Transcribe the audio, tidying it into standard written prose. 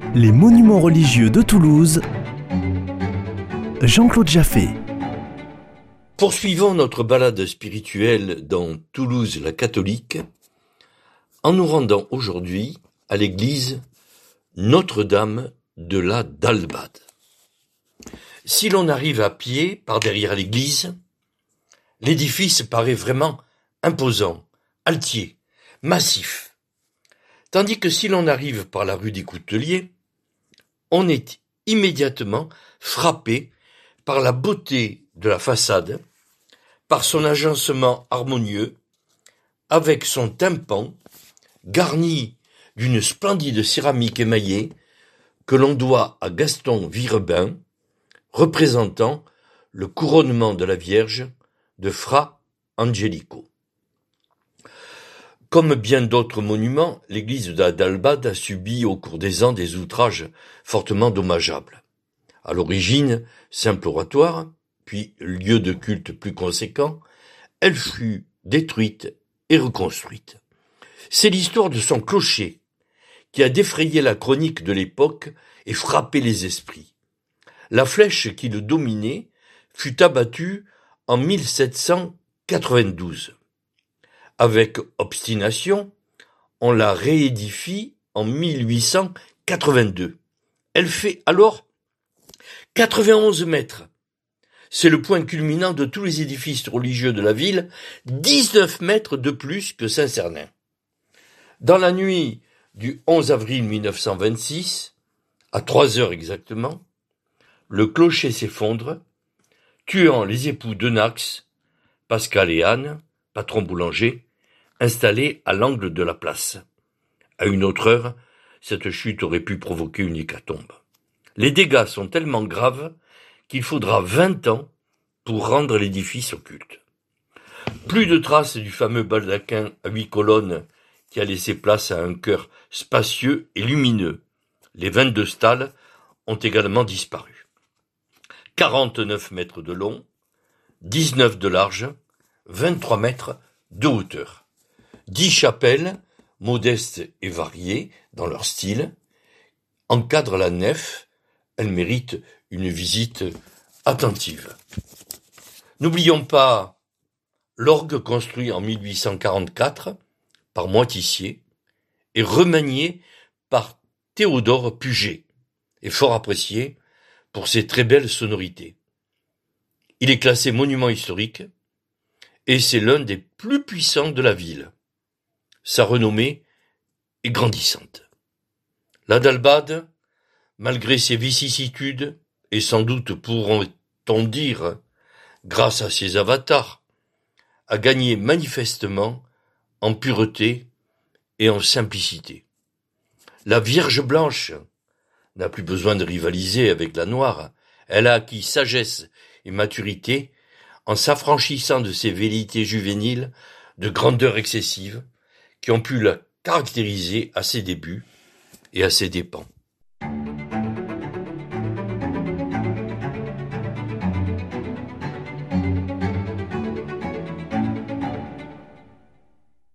Les monuments religieux de Toulouse, Jean-Claude Jaffé. Poursuivons notre balade spirituelle dans Toulouse la catholique, en nous rendant aujourd'hui à l'église Notre-Dame de la Dalbade. Si l'on arrive à pied par derrière l'église, l'édifice paraît vraiment imposant, altier, massif. Tandis que si l'on arrive par la rue des Couteliers, on est immédiatement frappé par la beauté de la façade, par son agencement harmonieux, avec son tympan garni d'une splendide céramique émaillée que l'on doit à Gaston Virebin, représentant le couronnement de la Vierge de Fra Angelico. Comme bien d'autres monuments, l'église de la Dalbade a subi au cours des ans des outrages fortement dommageables. À l'origine, simple oratoire, puis lieu de culte plus conséquent, elle fut détruite et reconstruite. C'est l'histoire de son clocher qui a défrayé la chronique de l'époque et frappé les esprits. La flèche qui le dominait fut abattue en 1792. Avec obstination, on la réédifie en 1882. Elle fait alors 91 mètres. C'est le point culminant de tous les édifices religieux de la ville, 19 mètres de plus que Saint-Cernin. Dans la nuit du 11 avril 1926, à 3 heures exactement, le clocher s'effondre, tuant les époux Denax, Pascal et Anne, patron boulanger, installés à l'angle de la place. À une autre heure, cette chute aurait pu provoquer une hécatombe. Les dégâts sont tellement graves qu'il faudra 20 ans pour rendre l'édifice au culte. Plus de traces du fameux baldaquin à 8 colonnes qui a laissé place à un chœur spacieux et lumineux. Les 22 stalles ont également disparu. 49 mètres de long, 19 de large, 23 mètres de hauteur. 10 chapelles, modestes et variées dans leur style, encadrent la nef. Elles méritent une visite attentive. N'oublions pas l'orgue construit en 1844 par Moitissier et remanié par Théodore Puget, et fort apprécié pour ses très belles sonorités. Il est classé monument historique et c'est l'un des plus puissants de la ville. Sa renommée est grandissante. La Dalbade, malgré ses vicissitudes, et sans doute pourront-on dire, grâce à ses avatars, a gagné manifestement en pureté et en simplicité. La Vierge blanche n'a plus besoin de rivaliser avec la noire, elle a acquis sagesse et maturité en s'affranchissant de ses velléités juvéniles de grandeur excessive qui ont pu la caractériser à ses débuts et à ses dépens.